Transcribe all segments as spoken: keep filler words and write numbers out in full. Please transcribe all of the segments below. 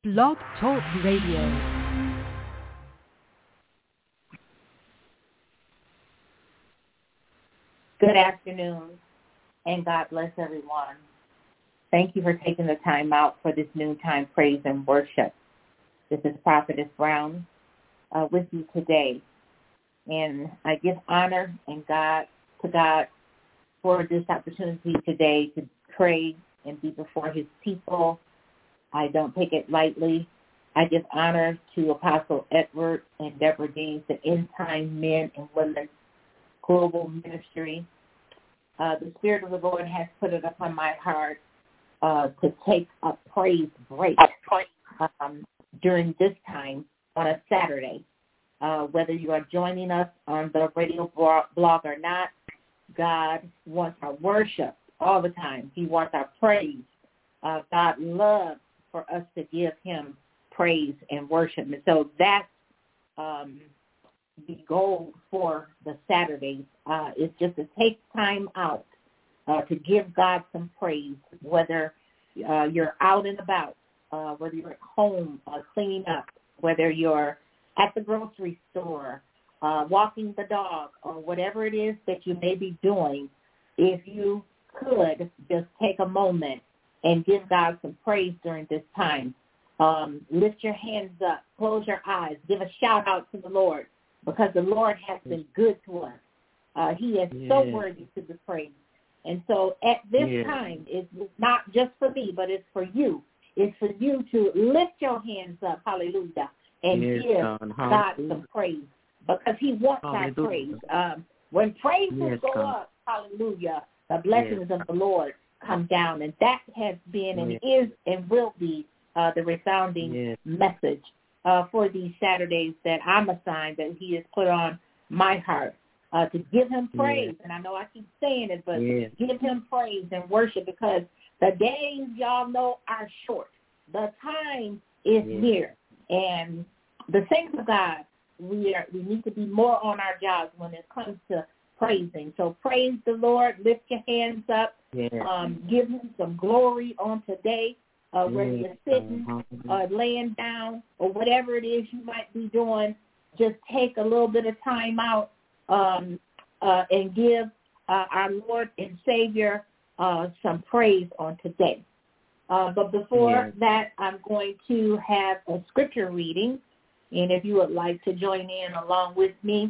Blog Talk Radio. Good afternoon, and God bless everyone. Thank you for taking the time out for this noontime praise and worship. This is Prophetess Brown uh, with you today, and I give honor and God to God for this opportunity today to pray and be before His people. I don't take it lightly. I give honor to Apostle Edward and Deborah Deans, the End Time Men and Women Global Ministry. Uh, the Spirit of the Lord has put it upon my heart uh, to take a praise break um, during this time on a Saturday. Uh, whether you are joining us on the radio blog or not, God wants our worship all the time. He wants our praise. Uh, God loves for us to give Him praise and worship. And so that's um, the goal for the Saturdays uh, is just to take time out uh, to give God some praise, whether uh, you're out and about, uh, whether you're at home uh, cleaning up, whether you're at the grocery store, uh, walking the dog, or whatever it is that you may be doing. If you could just take a moment and give God some praise during this time. Um, lift your hands up, close your eyes, give a shout out to the Lord, because the Lord has been good to us. Uh, he is yeah. so worthy to be praised. And so at this yeah. time, it's not just for me, but it's for you. It's for you to lift your hands up, hallelujah, and yes, give God, God some praise, because He wants hallelujah. our praise. Um, when praises yes, go God. up, hallelujah, the blessings yes. of the Lord come down, and that has been and yes. is and will be uh, the resounding yes. message uh, for these Saturdays that I'm assigned, that He has put on my heart uh, to give Him praise. Yes. And I know I keep saying it, but yes. give Him praise and worship, because the days, y'all know, are short. The time is yes. near, and the saints of God, we are we need to be more on our jobs when it comes to praising. So praise the Lord, lift your hands up, yes. um, give Him some glory on today, uh, yes. whether you're sitting or uh, laying down or whatever it is you might be doing. Just take a little bit of time out um, uh, and give uh, our Lord and Savior uh, some praise on today. Uh, but before yes. that, I'm going to have a scripture reading, and if you would like to join in along with me,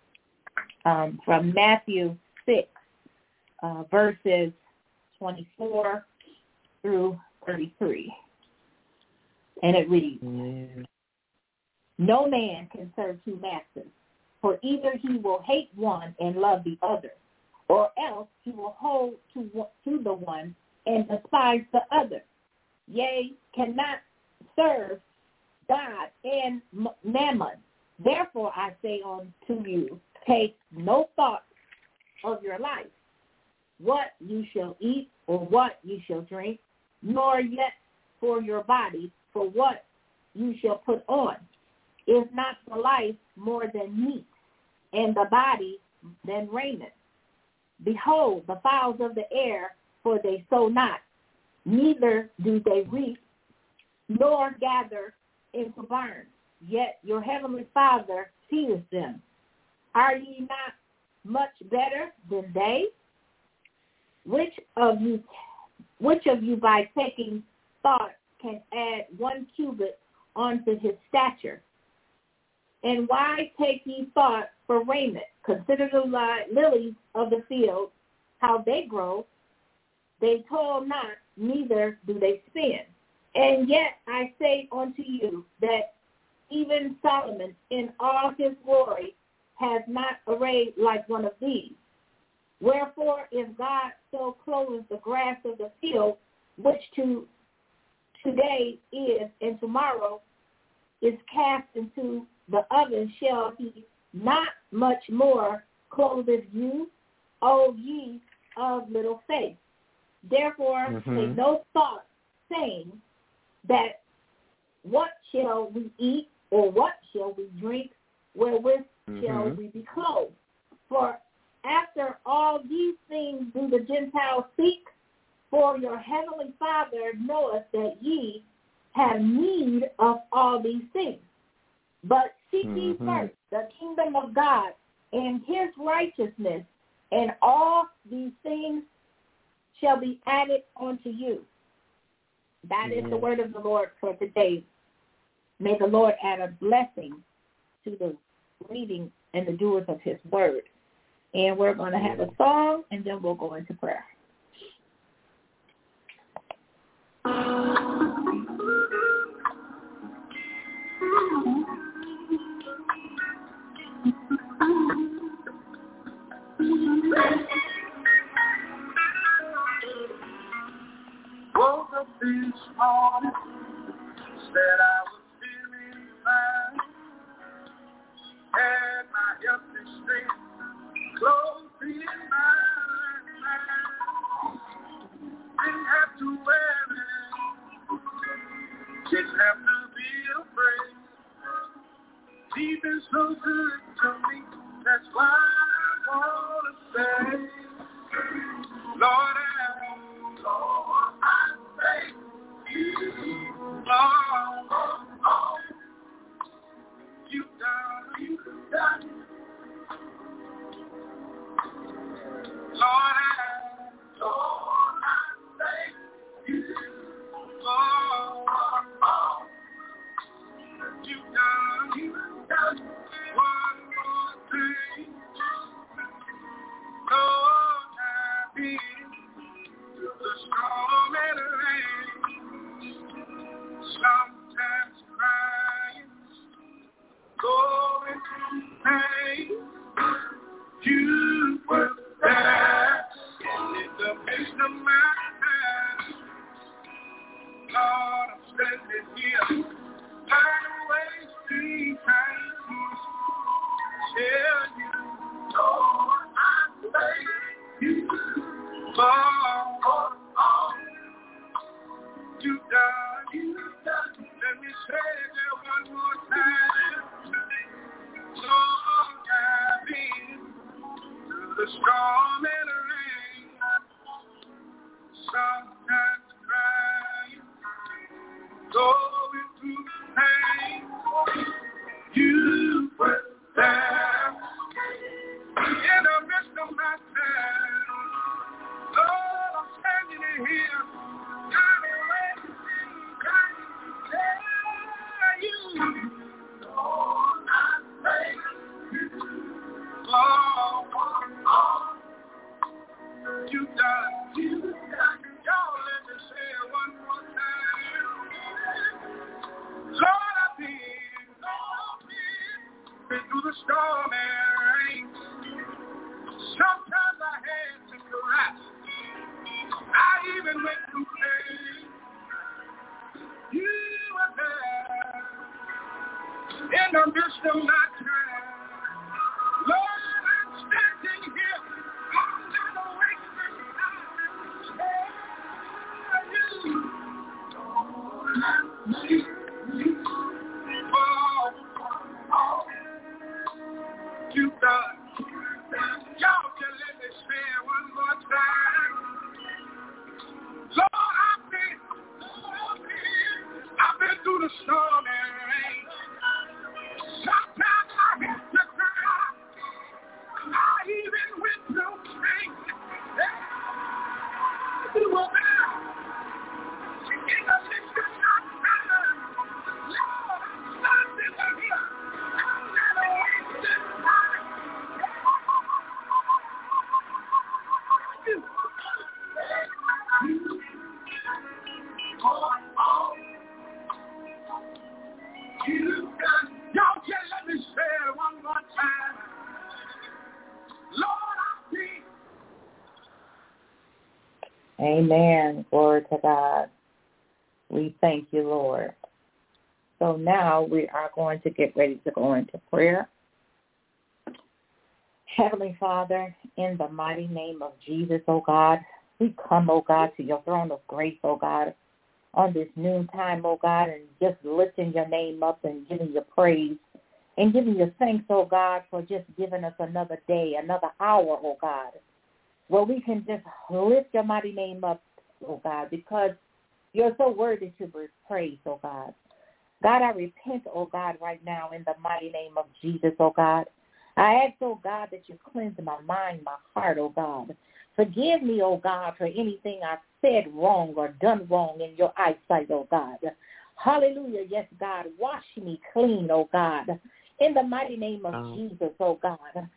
Um, from Matthew six, uh, verses twenty-four through thirty-three. And it reads, mm. No man can serve two masters, for either he will hate one and love the other, or else he will hold to, to the one and despise the other. Yea, cannot serve God and mammon. Therefore I say unto you, take no thought of your life, what you shall eat or what you shall drink, nor yet for your body, for what you shall put on. Is not the life more than meat, and the body than raiment? Behold, the fowls of the air, for they sow not, neither do they reap, nor gather into barns, yet your heavenly Father feedeth them. Are ye not much better than they? Which of you, which of you by taking thought can add one cubit unto his stature? And why take ye thought for raiment? Consider the li- lilies of the field, how they grow. They toil not, neither do they spin. And yet I say unto you that even Solomon in all his glory has not arrayed like one of these. Wherefore, if God so clothes the grass of the field, which to today is and tomorrow is cast into the oven, shall He not much more clothe you, O ye of little faith? Therefore, mm-hmm. take no thought, saying that what shall we eat, or what shall we drink, wherewith mm-hmm. shall we be clothed? For after all these things do the Gentiles seek, for your heavenly Father knoweth that ye have need of all these things. But seek ye Mm-hmm. first the kingdom of God and his righteousness, and all these things shall be added unto you. That Yes. is the word of the Lord for today. May the Lord add a blessing to the reading and the doers of his word. And we're going to have a song, and then we'll go into prayer. Woke up this morning, said I was feeling fine, had my healthy strength, clothes in my mind, didn't have to worry, didn't have to be afraid, he's been so good to me, that's why I want to say, Lord, I Lord, I thank you, Lord, oh, you done, you done, Lord, I, Lord, I thank you, Lord, oh, you done, you done, one more thing, Lord, I've been through the storm and the rain, sometimes crying, going through pain. You were there in the midst of my pain. Lord, I'm standing here, turning away, see, trying to tell you, Lord, I thank you. Lord, you done, you done. Let me say that one more time. Lord, I've been through the storm and the rain, sometimes crying, going through pain. You were there in the midst of my pain. Lord, I'm standing in here, trying to wait, trying to tell you, Lord, I thank you, Lord, oh, you done, you done. Y'all let me say it one more time. Lord, I've been, Lord, I've been, been through the storm and rain. Sometimes I had to cry. I even went through pain. You were there in the midst of my time. Lord, I'm standing here. I'm not wasting time. Tell you, Lord, I thank you. Oh, oh, you done. Y'all can let me say it one more time. Lord, I've been, Lord, I've been, I've been through the storm and rain. Sometimes I had to cry. I even went through pain. You were there. In the midst of my time. Lord, I'm standing here. I'm not wasting time. You. Oh, oh. You done. Y'all just let me say it one more time. Lord, I see. Amen. Glory to God. We thank you, Lord. So now we are going to get ready to go into prayer. Heavenly Father, in the mighty name of Jesus, oh God, we come, oh God, to your throne of grace, oh God, on this noontime, oh God, and just lifting your name up and giving you praise and giving you thanks, oh God, for just giving us another day, another hour, oh God, where we can just lift your mighty name up, oh God, because You're so worthy to be praised, oh God. God, I repent, oh God, right now in the mighty name of Jesus, oh God. I ask, oh God, that you cleanse my mind, my heart, oh God. Forgive me, oh God, for anything I've said wrong or done wrong in your eyesight, oh God. Hallelujah. Yes, God. Wash me clean, oh God. In the mighty name of oh. Jesus, oh God.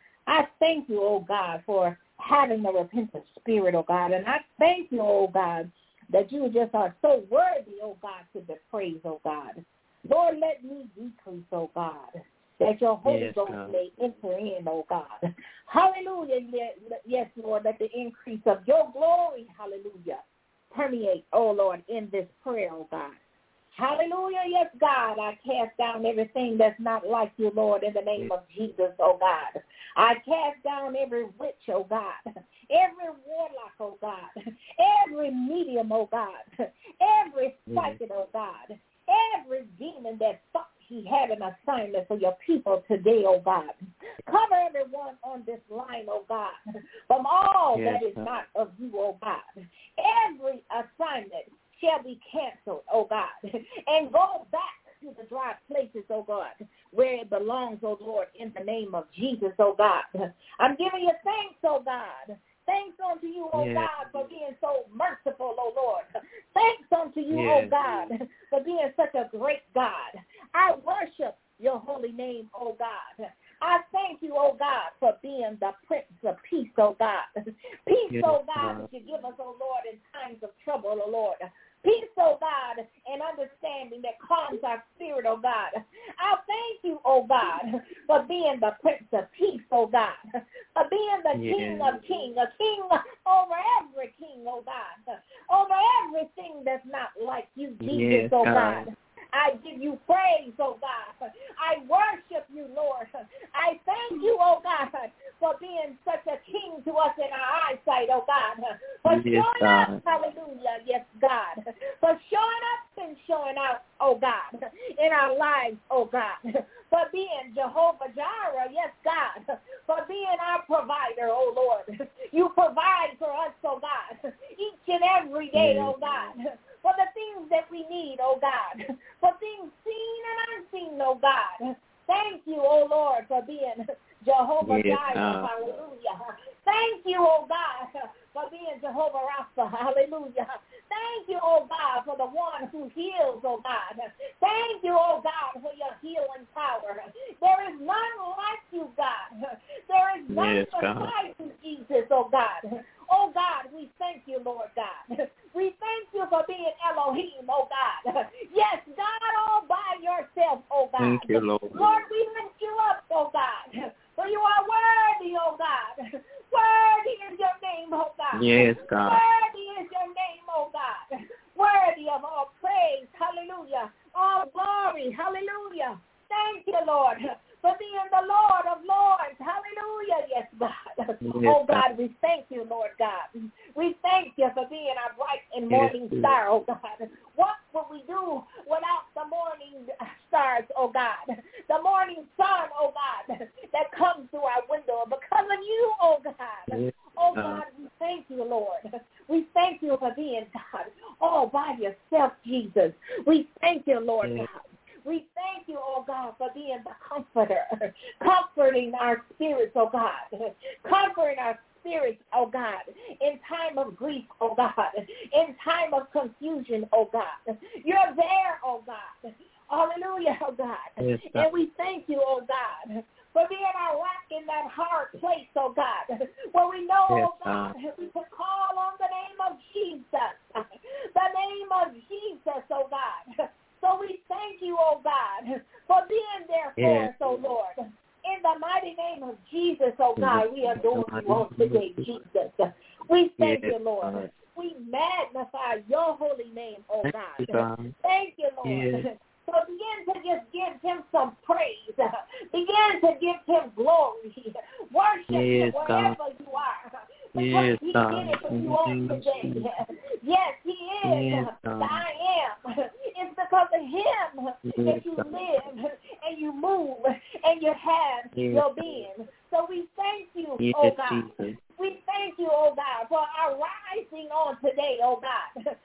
I thank you, oh God, for having a repentant spirit, oh God. And I thank you, oh God, that you just are so worthy, oh God, to be praised, oh God. Lord, let me decrease, oh God, that your Holy yes, Ghost God. May enter in, oh God. Hallelujah. Yes, Lord, let the increase of your glory, hallelujah, permeate, oh Lord, in this prayer, oh God. Hallelujah. Yes, God, I cast down everything that's not like you, Lord, in the name of Jesus, oh God. I cast down every witch, oh God, every warlock, oh God, every medium, oh God, every psychic, oh God, every demon that thought he had an assignment for your people today, oh God. Cover everyone on this line, oh God, from all yes, that is not of you, oh God. Every assignment shall be canceled, oh God, and go back to the dry places, oh God, where it belongs, oh Lord, in the name of Jesus, oh God. I'm giving you thanks, oh God. Thanks unto you, oh yes. God, for being so merciful, oh Lord. Thanks unto you, yes. oh God, for being such a great God. I worship your holy name, oh God. I thank you, oh God, for being the Prince of Peace, oh God. Peace, yes. oh God, that you give us, oh Lord, in times of trouble, oh Lord. Peace, oh God, and understanding that calms our spirit, oh God. I thank you, oh God, for being the Prince of Peace, oh God, for being the yes. King of Kings, a king over every king, oh God, over everything that's not like you, Jesus, yes, oh God. God. I give you praise, oh God. I worship you, Lord. I thank you, oh God, for being such a king to us in our eyesight, oh God. For yes, showing God. Up, hallelujah, yes, God. For showing up and showing out, oh God, in our lives, oh God. For being Jehovah Jireh, yes, God. For being our provider, oh Lord. You provide for us, oh God, each and every day, yes. oh God. For the things that we need, oh God. For things seen and unseen, oh God. Thank you, oh Lord, for being Jehovah yes, Jireh, uh, hallelujah. Thank you, oh God, for being Jehovah Rapha, hallelujah. Thank you, oh God, for the one who heals, oh God. Thank you, oh God, for your healing power. There is none like you, God. There is none yes, beside you, Jesus, oh God. Oh God, we thank you, Lord God. We thank you for being Elohim, oh God. Yes, God, all by yourself, oh God. Thank you, Lord. Lord, we lift you up, oh God. For you are worthy, oh God. Worthy is your name, oh God. Yes, God. Worthy is your name, oh God. Worthy of all praise, hallelujah. All glory, hallelujah. Thank you, Lord, for being the Lord of lords. Hallelujah. Yes, God. Yes, oh, God, we thank you, Lord God. We thank you for being our bright and morning yes, star, oh God. What would we do without the morning stars, oh God? The morning sun, oh God, that comes through our window because of you, oh God. Yes, oh, God, we thank you, Lord. We thank you for being God all by yourself, Jesus. We thank you, Lord yes. God. We thank you, oh God, for being the comforter, comforting our spirits, oh God, comforting our spirits, oh God, in time of grief, oh God, in time of confusion, oh God. You're there, oh God. Hallelujah, oh God. Yes, and we thank you, oh God, for being our rock in that hard place, oh God, where we know, yes, oh God, uh, we can call on the name of Jesus, the name of Jesus, oh God. So we thank you, oh God, for being there for yes. us, oh Lord. In the mighty name of Jesus, oh God, we adore you on today, Jesus. We thank yes. you, Lord. We magnify your holy name, oh God. Thank you, Lord. Yes. So begin to just give him some praise. Begin to give him glory. Worship yes, him wherever God. You are. Because yes, he God. Did it for you on today. Yes, he is yes, the I am. It's because of him yes, that you God. Live and you move and you have yes. your being. So we thank you, yes, oh God. Jesus. We thank you, oh God, for our rising on today, oh God. There's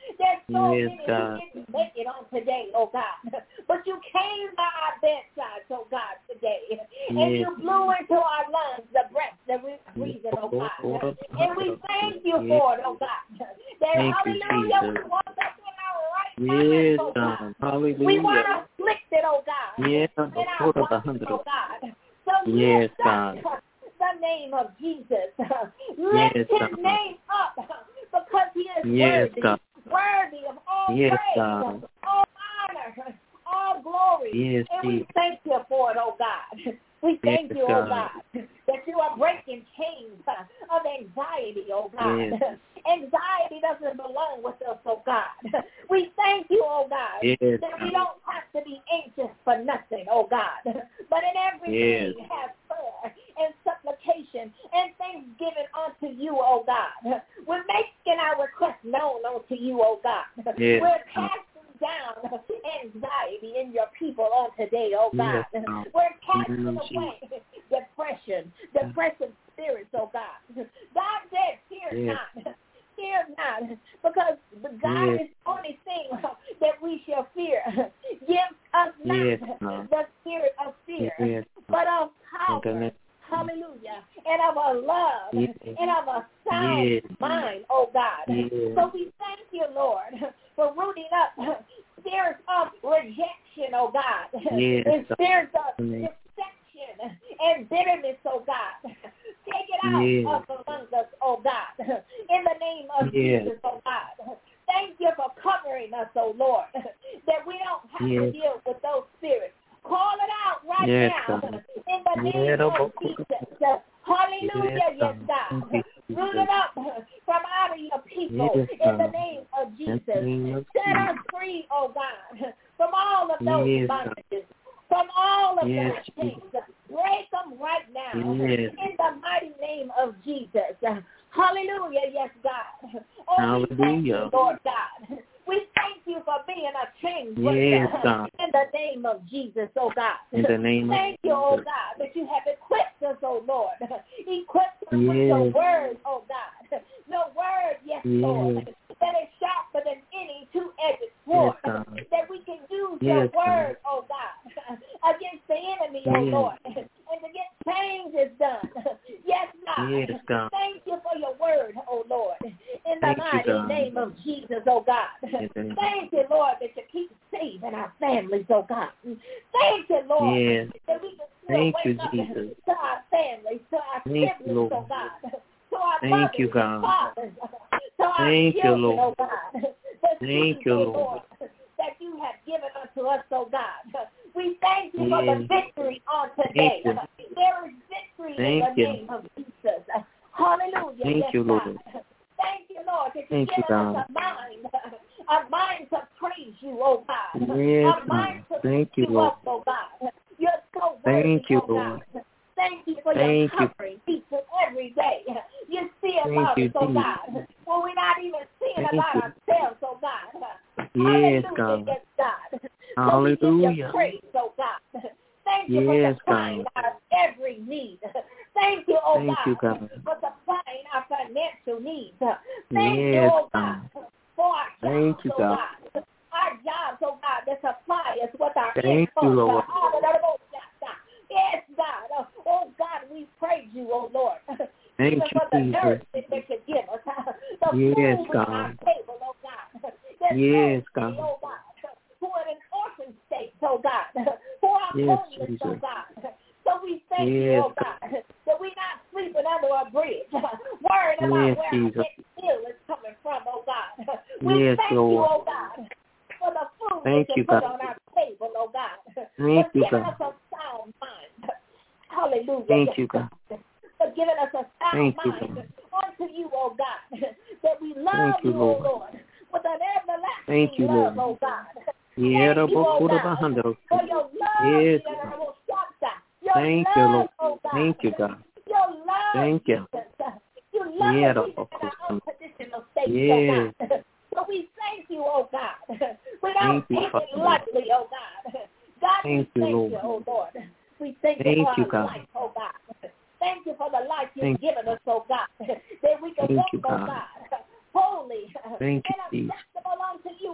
so yes, many God. who didn't make it on today, oh God. But you came by our bedside, oh God, today. Yes. And you blew into our lungs the breath that we're breathing, oh God. And we thank you for it, oh God. That, Thank hallelujah, you, we walk up in our right Yes, mind, oh God. God. Hallelujah. We want afflicted, oh God. Yes, in our bodies, oh God. So yes, lift up God. the name of Jesus. Yes, Lift his God. name up because he is Yes, worthy, God. worthy of all Yes, praise, God. all honor, all glory. Yes, and we Jesus. thank you for it, oh God. We thank Yes, you, oh God. God, that you are breaking chains of anxiety, oh God. Yes. Anxiety doesn't belong with us, oh God. We thank you, oh God, Yes, that we God. don't have to be anxious for nothing, oh God. But in everything Yes. have prayer and supplication and thanksgiving unto you, oh God. We're making our request known unto you, oh God. Yes. We're casting down anxiety in your people on today, oh God. Yes. We're casting Yes. away depression, depressive spirits, oh God. God said, fear Yes. not. Fear not, because God Yes. is the only thing that we shall fear. Give us not Yes. the spirit of fear, Yes. but of power, Yes. hallelujah, and of a love, Yes. and of a sound Yes. mind, oh God. Yes. So we thank you, Lord, for rooting up spirits of rejection, oh God, Yes. and spirits of Amen. deception and bitterness, oh God. Take it out Yes. of among us, oh God, in the name of Yes. Jesus, oh God. Thank you for covering us, oh Lord, that we don't have Yes. to deal with those spirits. Call it out right Yes, now God. in the name Yes, of God. Jesus. Hallelujah, Yes, yes, God. God. Thank you, Root Jesus. it up from out of your people Yes, in the God. name of In Jesus. the name of Set us Jesus. free, oh God, from all of those Yes, God. bondages, from all of Yes, those things. Break them right now Yes. in the mighty name of Jesus. Hallelujah, yes, God. Oh, we thank you, Hallelujah. Lord God. We thank you for being a change Yes, breaker God. in the name of Jesus, oh God. In the name of Thank you, oh Jesus. God, that you have equipped us, oh Lord. Equipped us with your Yes. word, oh God. Your word, yes, Lord, Yes. that is sharper than any two-edged sword. Yes, God. That we can use your Yes, God. word, oh God, against the enemy, oh Yes. Lord, and to get changes done. Yes, God. Yes, God. Thank you for your word, oh Lord, in the Thank you, mighty God. name of Jesus, oh God. Yes, God. Thank you, Lord, that you keep saving our families, oh God. Thank you, Lord, Yes. that we can still Thank you, wake up Jesus. to our families, to our Thank you, siblings, Lord. oh God, to our Thank mothers you, and God. fathers, to our Thank you, children, Lord. oh God. The Thank seeds, you, oh Lord. that you have given unto us, oh God. We thank you for the Yes. victory on today. Thank you. There is victory Thank in the you. name of Jesus. Hallelujah. Thank yes, you, Lord. God. Thank you, Lord, that you've Thank you, given us God. a mind, a mind to praise you, oh God. Yes, A mind God. to Thank lift you, you Lord. up, oh God. You're so worthy, Thank you, oh Lord. God. Thank you for Thank your you. covering each and every day. You see Thank about you, us, oh Jesus. God. When we're not even seeing Thank about you. ourselves, oh God. Yes, Hallelujah, God. yes, God. So we give you Hallelujah. praise, oh God. Thank you for Yes, supplying God. our every need. Thank you, oh Thank you, God, God. for supplying our financial needs. Thank you, Yes, oh God. God, for our Thank jobs, you, oh God. God. Our jobs, oh God, that supply us with our Thank you, income. Lord. Yes, God. Oh God, we praise you, oh Lord. Thank Even you, for the Jesus. nourishment that you give us. The Yes, food on our God. table, oh God. There's Yes, nobody, God. oh God, who are in orphan states, oh God. Who are Yes, homeless, oh Jesus. God. So we thank you, Yes, oh God, that we're not sleeping under a bridge, worried about Yes, where Jesus. our next meal is coming from, oh God. We Yes, thank you, Lord. oh God, for the food Thank that you, you put God. on our table, oh God. Thank For you, giving God. us a sound mind. Hallelujah. Thank yes, you, God. For giving us a sound Thank you, mind God. unto you, oh God. That we love Thank you, you, oh Lord. Lord, with an everlasting Thank you, love, Lord. oh God. Yeah, Thank you, oh Bokura God, Bahandro. for your love. Yes, Your Thank you, love, Lord. oh God. Thank you, God. Your love, Thank you. Jesus. You love Yeah, us even in Bokura. our unconditional state, Yes. oh God. So we thank you, oh God. We don't Thank you, take it Father. lightly, oh God. God, Thank we you, thank Lord. you, oh Lord. We thank you Thank for you, our God. life, oh God. Thank you for the life you've Thank given us, oh God. That we can Thank walk, you, oh God. God, holy Thank and you, Jesus. acceptable unto you,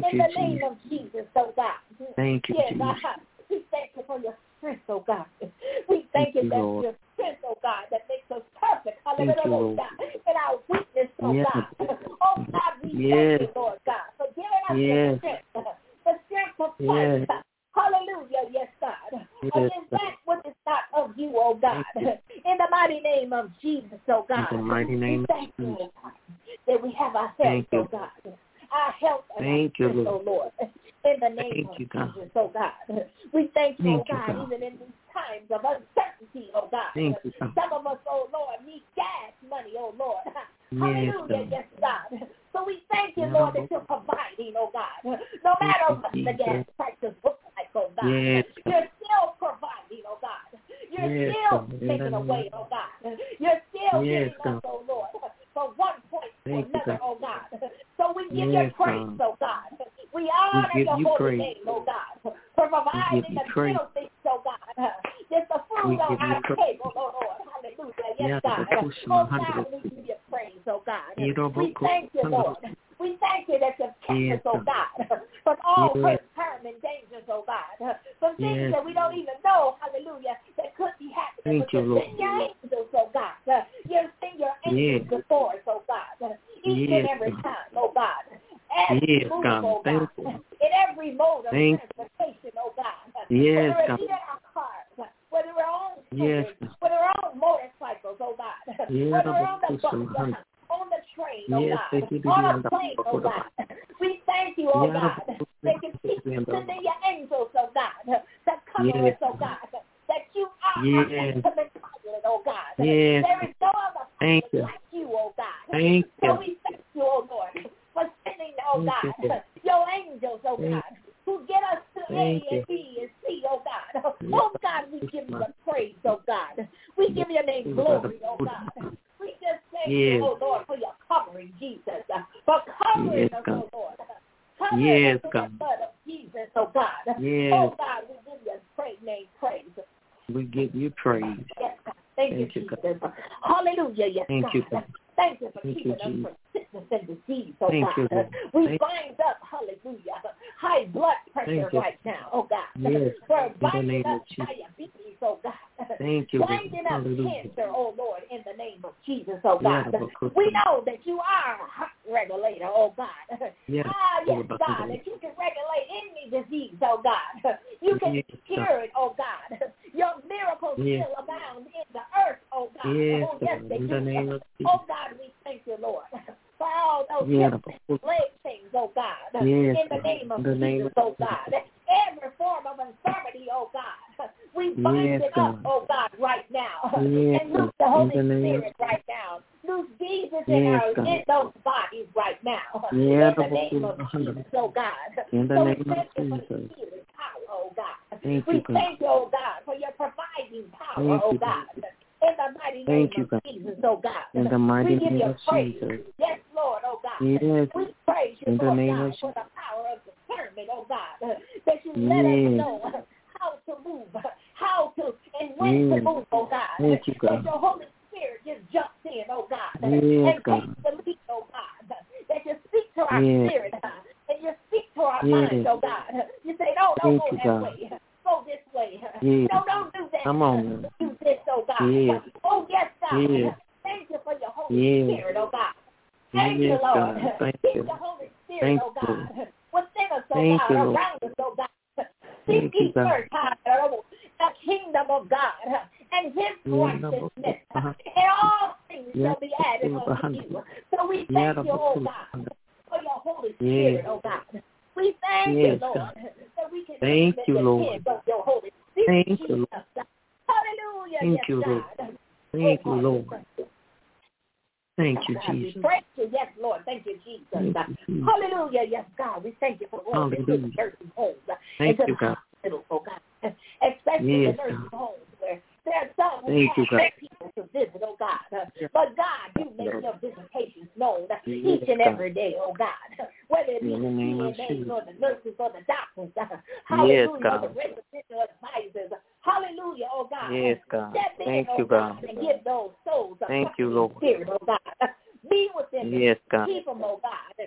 in the name of Jesus, oh God. Thank you, yes, Jesus. God. We thank you for your strength, oh God. We thank, thank you that Lord. your strength, oh God, that makes us perfect. Thank you, Lord. In our weakness, oh yes. God. Oh God, we yes. thank you, Lord God, for giving us yes. the strength, the strength to fight. Yes. Hallelujah, yes, God. Yes, Against that which is not of you, oh God. In the mighty name of Jesus, oh God. In the mighty name we thank of you, Jesus. oh God, that we have our health, Thank oh you. God. Our health and thank our you, strength, Lord. oh Lord. In the name thank of you, God. Jesus, oh God. We thank you, thank oh God, you, God. even in these times of uncertainty, oh God. Thank you, God. Some of us, oh Lord, need gas money, oh Lord. Yes, Hallelujah, God. yes, God. So we thank you, Yeah, Lord, Lord. that you're providing, oh God. No matter Thank what you, the gas Jesus. prices look like, oh God. Yes, God. You're still providing, oh God. You're Yes, still God. In the making a name- way, oh God. You're still Yes, giving us, God. oh Lord, from one point to Thank you, another, God. oh God. So we give Yes, you praise, God. oh God. We honor give your you holy praise. name, oh God, for providing you the praise. little things, oh God. Just the We food on give you our praise. table, oh Lord. Hallelujah. Yes, Yeah, God. the push Oh one hundred. God, we give you praise, oh God. You don't We vote thank you, for- Lord. We thank you that you've kept Yes, us, oh God. God, from all Yes. hurt, harm, and dangers, oh God. From things Yes. that we don't even know, hallelujah, that could be happening. Thank But you, you Lord. send your angels, oh God. You send your angels Yes. before us, oh God. Each Yes, and every God. time, oh God. As we Yes, move, God. oh Thank God. you. In every mode of Thank transportation, oh God. Yes, Whether God. it be in our cars, whether we're on Yes. scooters, whether we're on motorcycles, oh God. Yes, Whether we're on the Lord. bus, Yes. on the train, oh Yes, God. thank you, On Lord. a plane, oh God. We thank you, oh Yes, God, Lord. that you keep sending your angels, oh God, that cover Yes. us, oh God, that you are Yes. our ultimate pilot, oh God. Yes. There is no other Thank pilot you. like you, oh God. Thank So you. we thank you, oh Lord, for sending, oh Thank you. God, your angels, oh Thank God, who get us to A Thank you. and B and C, oh God. Oh God, we give you the praise, oh God. We give your name glory, oh God. We just thank you, Yes. oh Lord, for your covering, Jesus, uh, for covering Yes, us, God. oh Lord. Covering Yes, us with God. the blood of Jesus, oh God. Yes. Oh God, we give your praise, name praise. We give you praise. Yes, God. Thank, Thank you, you, Jesus. Hallelujah, yes, Thank God. you, God. Thank you for Thank keeping you, us Jesus. from sickness and disease, oh Thank God. you, Lord. We Thank- bind up, hallelujah, high blood pressure Thank you. right now, oh God. Yes. We're In the binding name up of Jesus. diabetes, oh God. Thank you, Lord. Binding up Hallelujah. cancer, oh Lord, in the name of Jesus, oh Yeah, God. Lord, cook We them. know that you are a heart regulator, oh God. Yeah, Ah, yes, Lord, God, that you can regulate any disease, oh God. You can Yes, cure it, oh God. Your miracles Yes. still abound in the earth, oh God. Yes, Oh, yes, Lord. they In do. the name of Jesus. Oh God, we thank you, Lord, for all those Yeah, hips, Lord. leg things, oh God. Yes, In the Lord. name of In the name Jesus, of oh God. Every form of infirmity, oh God. We bind Yes, it up, God. oh God, right now. Yes, And loose God. the In Holy the name of Spirit right now. Loose Jesus in, Yes, our, God. in those bodies right now. Yeah, In the Lord. name of Jesus, oh God. In the So we name of thank you for the Jesus. healing power, oh God. Thank We you, God. thank you, oh God, for your providing power, Thank oh you, God. God. In the mighty Thank name you, of God. Jesus, oh God. In the mighty we give name you of praise. Jesus. Yes, Lord, oh God. Yes. We praise you, In the Lord name God, of for the power of discernment, oh God. That you let us Yes. know how to move, how to, and when Yes. to move, oh God. Thank you, God. That your Holy Spirit just jumps in, oh God. Yes, and God. takes the lead, oh God. That you speak to our Yes. spirit, and you speak to our Yes. minds, oh God. You say, no, don't Thank go you, that God. way. Go this way. Yes. No, don't do that. Come on. Do this, oh God. Yes. Oh, yes, God. Yes. Thank you for your Holy Yes. Spirit, oh God. Thank Yes, you, Lord. God. Thank Keep you. the Holy Spirit, Thank oh you. God, within us, oh Thank God, you, Lord. around us, oh God. Thank Seek you, ye God. first, oh, the kingdom of God and his righteousness, Uh-huh. and all things Yeah. shall be added unto you. So we Yeah, thank you, oh God, for your Holy Yes. Spirit, oh God. We thank Yes, you, Lord, God. that we can Thank live you, and Lord. depend on your Holy Spirit, Thank you, Jesus. Lord. Hallelujah, Thank yes, you, Lord. God. Thank Oh, you, God, Lord. we thank you. Thank you, God, we Jesus. praise you. Yes, Lord. Thank you, Jesus. Thank you, Jesus. Hallelujah. Yes, God. We thank you for going into the Hallelujah. nursing homes, Thank into you, the God. hospitals, oh God, especially Yes, the nursing God. homes where there are some who Thank you, have God. people to visit, oh God. But God, you make Lord. your visitations known Yes, each and God. every day, oh God. Whether it be In the the name of C N As Jesus. or the nurses or the doctors, Yes, hallelujah, or God. the residential advisors, hallelujah, oh God. Yes, God. Step in, Thank oh you, God. and give those souls a Thank you, comforting Lord. spirit, oh God. Be with them. Yes, God. Keep them, oh God. And we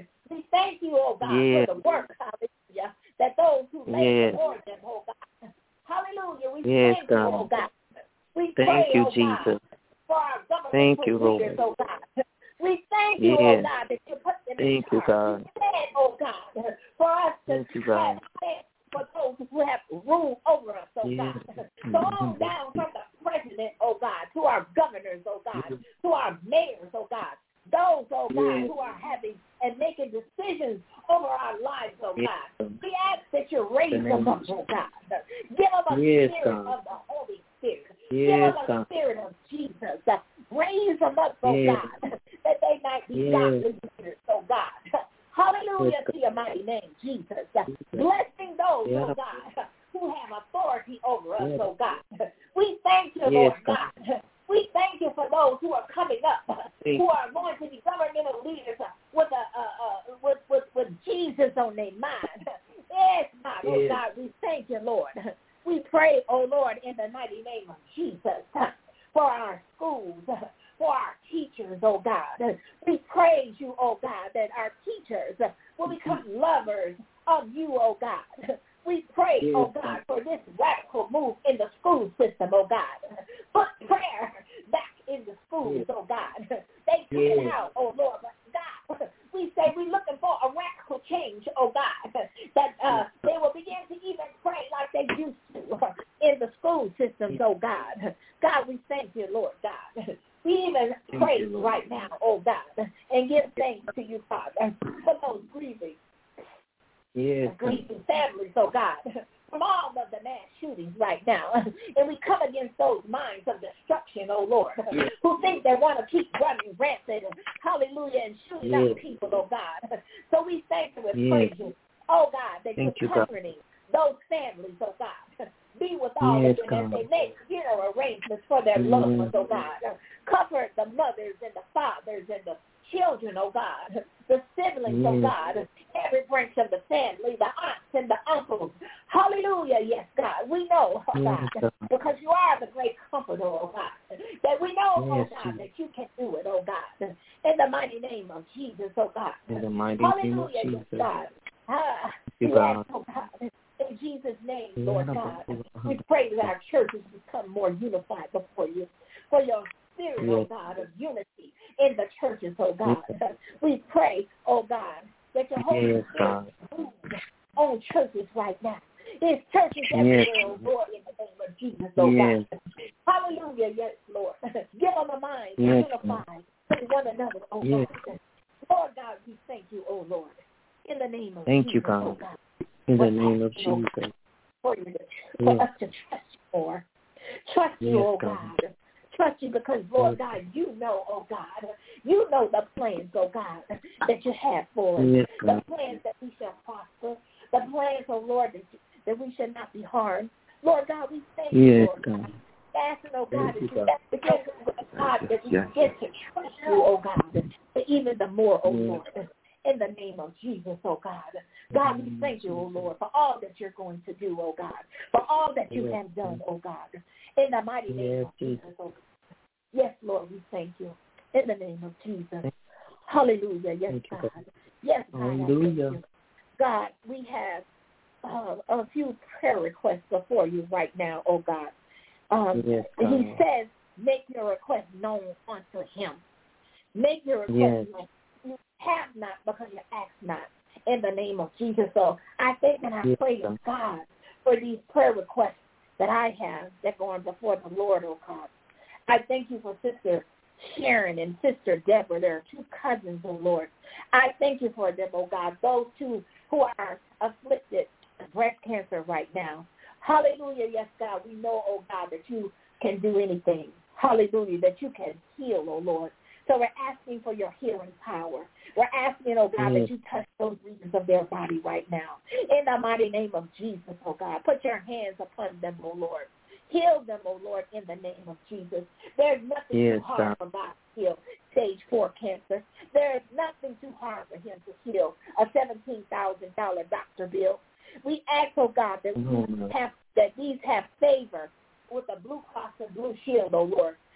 thank you, oh God, yes. for the work, hallelujah, that those who lay yes. before them, oh God. Hallelujah. We yes, thank God. you, oh God. We thank pray, you, oh Jesus. God, for our government Thank you, leaders, Lord. oh God. We thank you, yes. oh God, that you put them Thank in you, charge. God. We stand, oh God, for us to Thank you, God. stand for those who have rule over us, oh yes. God. So on down from the president, oh God, to our governors, oh God, yes. to our mayors, oh God. Those, oh God, yes. who are having and making decisions over our lives, oh yes. God. We ask that you raise them up, oh God. Give them a yes, spirit God. of the Holy Spirit. Yes, Give them a God. spirit of Jesus. Raise them up, oh yes. God, that they might be yes. godly leaders, oh God. Hallelujah yes. to your mighty name, Jesus. Blessing those, yes. oh God, who have authority over us, yes. oh God. We thank you, yes, Lord God. God. We thank you for those who are coming up, thank who are going to be governmental leaders with a uh, uh, with, with with Jesus on their mind. Yes, God, oh yes. God, we thank you, Lord. We pray, oh Lord, in the mighty name of Jesus, for our schools, for our teachers, oh God. We praise you, oh God, that our teachers will become lovers of you, oh God. We pray, yes. oh God, for this radical move in the school system, oh God. Put prayer back in the schools, yes. oh God. They took yes. it out, oh Lord. But God, we say we're looking for a radical change, oh God, that uh, they will begin to even pray like they used to in the school systems, oh God. God, we thank you, Lord God. We even thank pray you, right now, oh God, and give thanks to you, Father, for those grieving. Yes. Grieving families, oh God, from all of the mass shootings right now. And we come against those minds of destruction, oh Lord, who think they want to keep running rampant and hallelujah and shooting yes. up people, oh God. So we thank you and yes. praise you, oh God, that thank you're you, comforting those families, oh God. Be with all yes, of them as God. they make funeral arrangements for their yes. loved ones, oh God. Comfort the mothers and the fathers and the children, oh God, the siblings, yes. oh God, every branch of the family, the aunts and the uncles. Hallelujah, yes, God. We know, oh God, yes. because you are the great comforter, oh God, that we know, yes. oh God, that you can do it, oh God, in the mighty name of Jesus, oh God. In the mighty Hallelujah, name of Jesus. yes, God. Ah, you, we God. ask, oh God, in Jesus' name, Lord God, we pray that our churches become more unified before you, for your spirit, yes. oh God, of unity in the churches, oh God. Yes. We pray, oh God, that your Holy yes, Spirit move on churches right now. There's churches everywhere, yes. oh Lord, in the name of Jesus, oh yes. God. Hallelujah, yes, Lord. Give them a mind to yes. unify with one another, oh yes. God. Lord God, we thank you, oh Lord, in the name of thank Jesus, you, God. oh God. In the We're name of asking, Jesus. For, you to, for yes. us to trust you more. Trust yes, you, oh God. God. Trust you because, Lord yes. God, you know, oh God, you know the plans, oh God, that you have for us. Yes, the plans that we shall prosper. The plans, oh Lord, that, you, that we should not be harmed. Lord God, we thank you, yes, Lord God. God. Asking, oh God, thank that you, you God. begin, oh God, that we yes. begin to trust you, oh God, even the more, oh yes. Lord. In the name of Jesus, oh God. God, we thank you, oh Lord, for all that you're going to do, oh God, for all that you yes. have done, oh God. In the mighty name yes. of Jesus, oh God. Yes, Lord, we thank you. In the name of Jesus. Hallelujah. Yes, God. God. Yes, God. Hallelujah. God, we have uh, a few prayer requests before you right now, oh God. Um, yes, God. He says, make your request known unto him. Make your request yes. known. You have not because you ask not, in the name of Jesus. So I thank and I yes, pray to God for these prayer requests that I have that go on before the Lord, oh God. I thank you for Sister Sharon and Sister Deborah. There are two cousins, oh Lord. I thank you for them, oh God, those two who are afflicted with breast cancer right now. Hallelujah, yes, God. We know, oh God, that you can do anything. Hallelujah, that you can heal, oh Lord. So we're asking for your healing power. We're asking, oh God, yes. that you touch those regions of their body right now. In the mighty name of Jesus, oh God. Put your hands upon them, oh Lord. Heal them, oh Lord, in the name of Jesus. There's nothing yes, too hard for God to heal stage four cancer. There is nothing too hard for him to heal a seventeen thousand dollars doctor bill. We ask, oh God, that, we have, that these have favor with the Blue Cross and Blue Shield, oh Lord.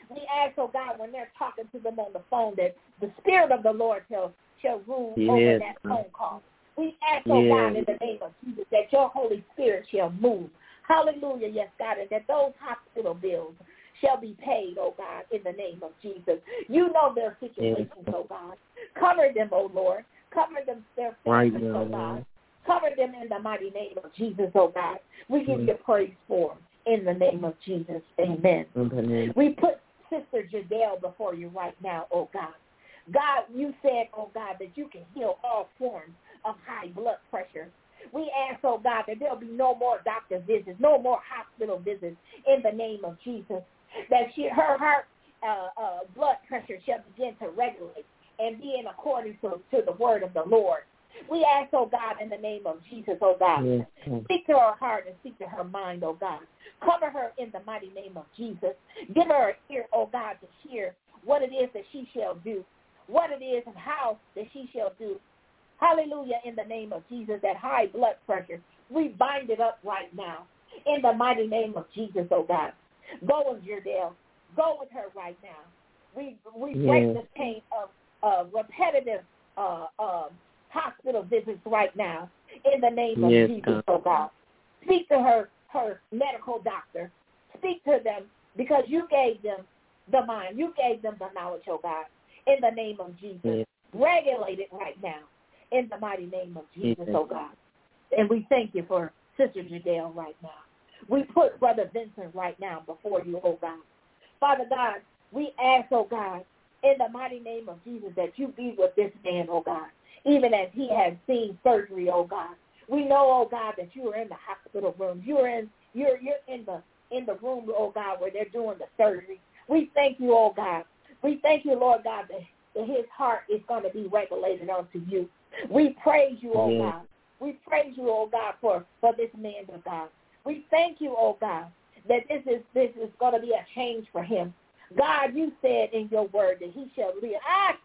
We ask, oh God, when they're talking to them on the phone, that the Spirit of the Lord shall, shall rule yes. over that phone call. We ask, oh yes. God, in the name of Jesus, that your Holy Spirit shall move. Hallelujah, yes, God, and that those hospital bills shall be paid, oh God, in the name of Jesus. You know their situations, yes. oh God. Cover them, oh Lord. Cover them, their families, right, oh God. Cover them in the mighty name of Jesus, oh God. We give yes. you praise for them in the name of Jesus. Amen. Amen. We put Sister Jadelle before you right now, oh God. God, you said, oh God, that you can heal all forms of high blood pressure. We ask, oh God, that there'll be no more doctor visits, no more hospital visits in the name of Jesus, that she, her heart uh, uh, blood pressure shall begin to regulate and be in accordance to, to the word of the Lord. We ask, oh God, in the name of Jesus, oh God, yes. speak to her heart and speak to her mind, oh God. Cover her in the mighty name of Jesus. Give her an ear, oh God, to hear what it is that she shall do, what it is and how that she shall do. Hallelujah, in the name of Jesus, that high blood pressure, we bind it up right now. In the mighty name of Jesus, oh God. Go with Jadelle. Go with her right now. We we yes. break the chain of uh, repetitive uh, uh, hospital visits right now. In the name of yes, Jesus, God. oh God. Speak to her, her medical doctor. Speak to them because you gave them the mind. You gave them the knowledge, oh God. In the name of Jesus. Yes. Regulate it right now. In the mighty name of Jesus, oh God. And we thank you for Sister Jadelle right now. We put Brother Vincent right now before you, oh God. Father God, we ask, oh God, in the mighty name of Jesus, that you be with this man, oh God, even as he has seen surgery, oh God. We know, oh God, that you are in the hospital room. You're in you're you're in the in the room, oh God, where they're doing the surgery. We thank you, oh God. We thank you, Lord God, that, that his heart is going to be regulated unto you. We praise you, oh God. We praise you, oh God, for, for this man, oh God. We thank you, oh God, that this is this is going to be a change for him. God, you said in your word that he shall live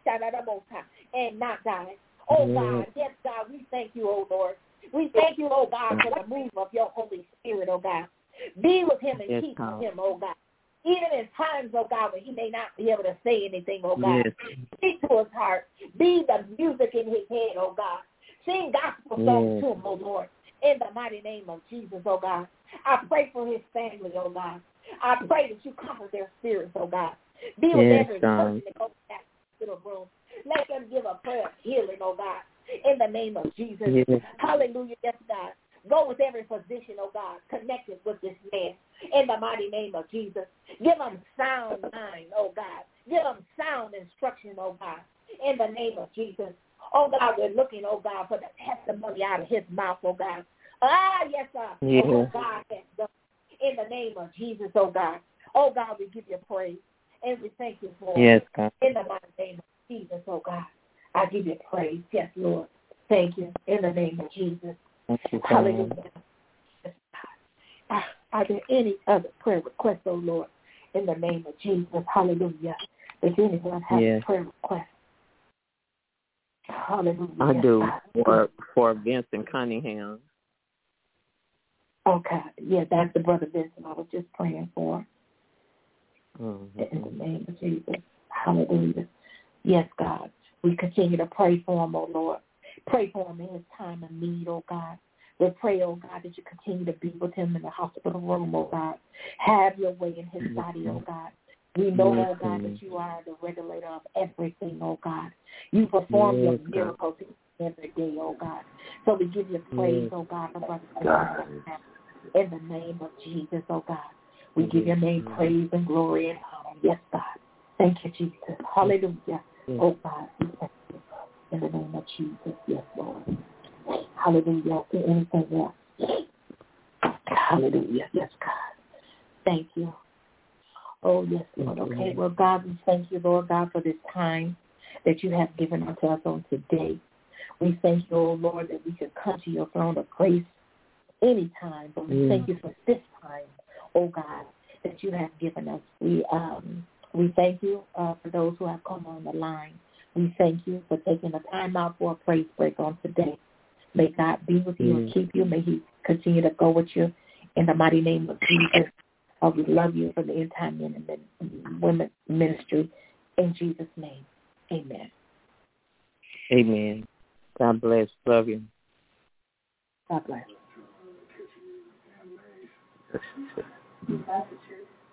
and not die. Oh God, yes, God, we thank you, oh Lord. We thank you, oh God, for the move of your Holy Spirit, oh God. Be with him and yes, keep God. him, oh God. Even in times, oh God, when he may not be able to say anything, oh God. Yes. Speak to his heart. Be the music in his head, oh God. Sing gospel songs yes. to him, oh Lord. In the mighty name of Jesus, oh God. I pray for his family, oh God. I pray that you comfort their spirits, oh God. Be with yes, every God. person that goes to that hospital room. Let them give a prayer of healing, oh God. In the name of Jesus. Yes. Hallelujah, yes, God. Go with every physician, oh God, connected with this man. In the mighty name of Jesus. Give them sound mind, oh God. Give them sound instruction, oh God. In the name of Jesus. Oh God, we're looking, oh God, for the testimony out of his mouth, oh God. Ah, yes, God. Yeah. Oh God, yes, God. In the name of Jesus, oh God. Oh God, we give you praise. And we thank you for yes, God. In the mighty name of Jesus, oh God. I give you praise. Yes, Lord. Thank you. In the name of Jesus. Thank you, hallelujah. Yes, God. Are there any other prayer requests, oh Lord, in the name of Jesus? Hallelujah. Does anyone have yes. a prayer request? Hallelujah. I do for for Vincent Cunningham. Okay. Yeah, that's the brother Vincent I was just praying for. Mm-hmm. In the name of Jesus. Hallelujah. Yes, God. We continue to pray for him, oh Lord. Pray for him in his time of need, oh God. We pray, oh God, that you continue to be with him in the hospital room, oh God. Have your way in his body, oh God. We know, oh God, that you are the regulator of everything, oh God. You perform your miracles every day, oh God. So we give you praise, oh God, for brother in the name of Jesus, oh God. We give your name praise and glory and honor. Yes, God. Thank you, Jesus. Hallelujah. Oh God, we thank you in the name of Jesus. Yes, Lord. Hallelujah. Is anything else? Hallelujah. Yes, God. Thank you. Oh, yes, Lord. Okay, well, God, we thank you, Lord God, for this time that you have given unto us on today. We thank you, oh Lord, that we can come to your throne of grace anytime, but we thank you for this time, oh God, that you have given us. We um we thank you uh, for those who have come on the line. We thank you for taking the time out for a praise break on today. May God be with you mm. and keep you. May he continue to go with you in the mighty name of Jesus. Uh, we love you for the End Time Men and Women Ministry. In Jesus' name, amen. Amen. God bless. Love you. God bless.